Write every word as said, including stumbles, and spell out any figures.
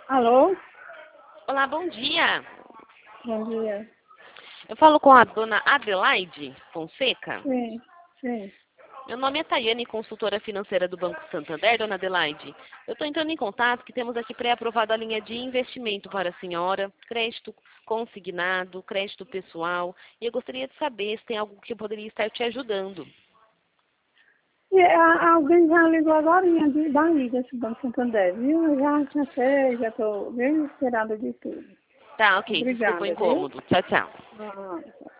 Alô? Olá, bom dia. Bom dia. Eu falo com a dona Adelaide Fonseca. Sim, sim. Meu nome é Tayane, consultora financeira do Banco Santander, dona Adelaide. Eu estou entrando em contato que temos aqui pré-aprovada a linha de investimento para a senhora, crédito consignado, crédito pessoal, e eu gostaria de saber se tem algo que eu poderia estar te ajudando. E a, alguém já ligou agora de, daí, desse Banco Santander, viu? Eu já cansei, já estou bem esperada de tudo. Tá, ok, desculpa o Obrigada, viu? incômodo. Tchau, tchau. Ah,